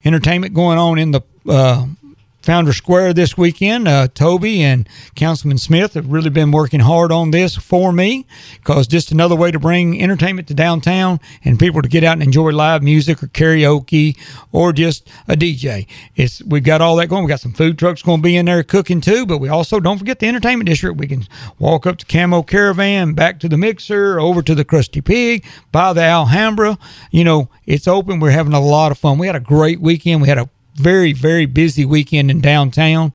entertainment going on in the Founder Square this weekend. Toby and Councilman Smith have really been working hard on this for me, because just another way to bring entertainment to downtown and people to get out and enjoy live music or karaoke or just a DJ. We've got all that going. We got some food trucks going to be in there cooking too, but we also don't forget the entertainment district. We can walk up to Camo Caravan, back to the Mixer, over to the Krusty Pig, by the Alhambra. It's open. We're having a lot of fun. We had a great weekend. We had a very, very busy weekend in downtown.